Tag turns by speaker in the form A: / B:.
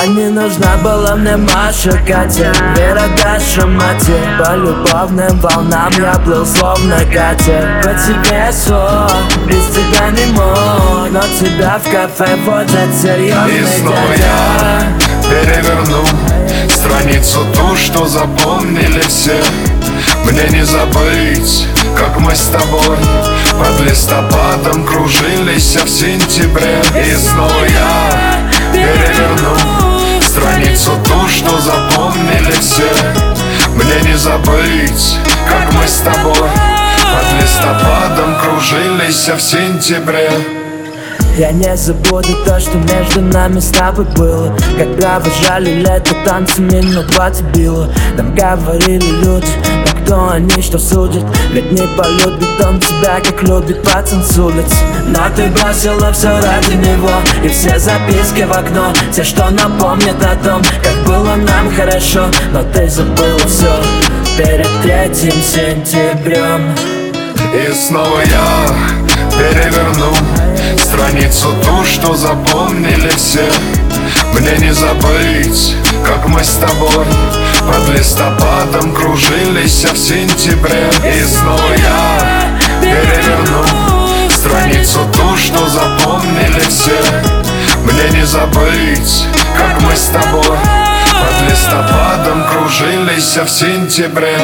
A: не нужна была мне Маша, Катя, Вера, Даша, мать. По любовным волнам я плыл словно катер. По тебе сон, без тебя не мог, но тебя в кафе водят серьезный
B: И снова
A: дядя.
B: я переверну страницу ту, что запомнили все. Мне не забыть, как мы с тобой под листопадом кружились в сентябре. И снова я переверну страницу ту, что запомнили все. Мне не забыть, как мы с тобой под листопадом кружились в сентябре.
A: Я не забуду то, что между нами с тобой было, когда выжали лето танцами, но потербило. Нам говорили люди, но кто они, что судят? Ведь не полюбит он тебя, как любит пацан с улиц. Но ты бросила все ради него, и все записки в окно, те, что напомнят о том, как было нам хорошо. Но ты забыла все перед 3 сентябрем.
B: И снова я переверну страницу ту, что запомнили все. Мне не забыть, как мы с тобой под листопадом кружились в сентябре. И снова я переверну страницу ту, что запомнили все. Мне не забыть, как мы с тобой под листопадом кружились в сентябре.